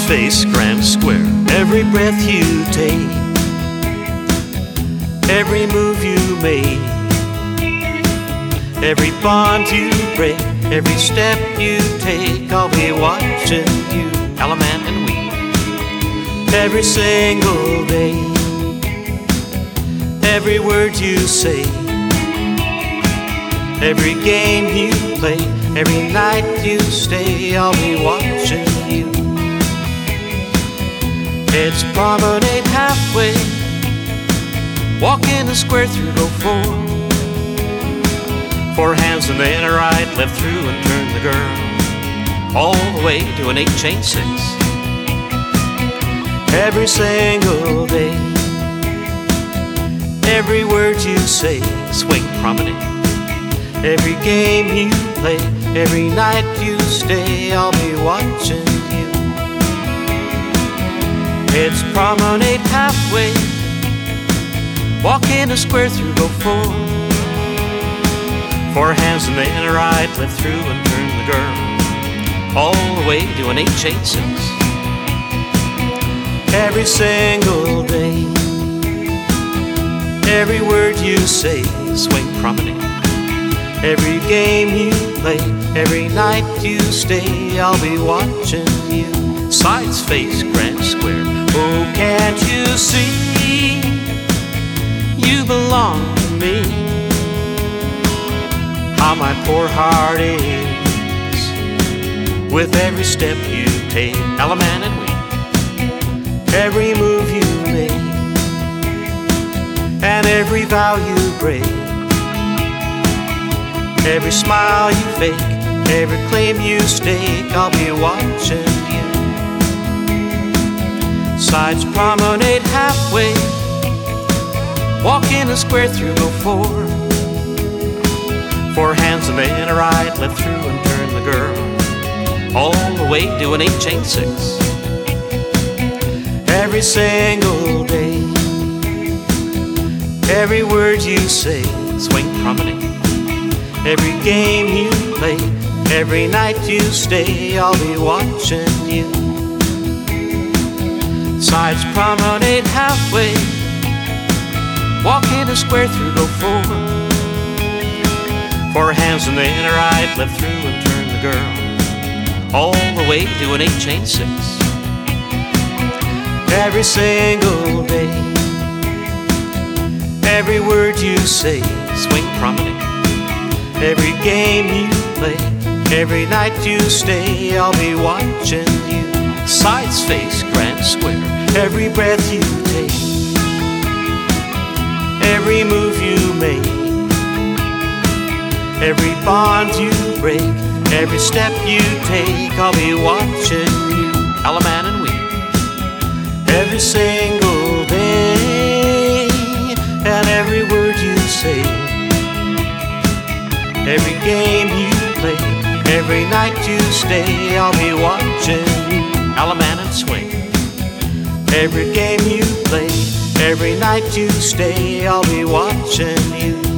face, grand square. Every breath you take, every move you make, every bond you break, every step you take, I'll be watching you, Alaman and we. Every single day, every word you say, every game you play, every night you stay, I'll be watching you. It's promenade halfway, walk in the square through, go forward. 4 hands in the inner right, left through and turn the girl, all the way to an 8 chain 6. Every single day, every word you say, swing promenade. Every game you play, every night you stay, I'll be watching you. It's promenade halfway, walk in a square through, go forward. 4 hands in the inner right, left through and turn the girl, all the way to an 8 chain 6. Every single day, every word you say, swing promenade. Every game you play, every night you stay, I'll be watching you. Sides face, grand square. Oh, can't you see you belong to me? How my poor heart aches with every step you take, Alaman and we. Every move you make and every vow you break, every smile you fake, every claim you stake, I'll be watching you. Sides promenade halfway, walk in a square through, go forward. 4 hands in the inner right, left through and turn the girl, all the way to an 8 chain 6. Every single day, every word you say, swing promenade. Every game you play, every night you stay, I'll be watching you. Sides promenade halfway, walk in a square through, go forward. 4 hands in the inner right, left through and turn the girl, all the way to an 8 chain 6. Every single day, every word you say, swing promenade. Every game you play, every night you stay, I'll be watching you. Sides face, grand square. Every breath you take, every move you make, every bond you break, every step you take, I'll be watching you, Alaman and we. Every single day, and every word you say, every game you play, every night you stay, I'll be watching you, Alaman and swing. Every game you play, every night you stay, I'll be watching you.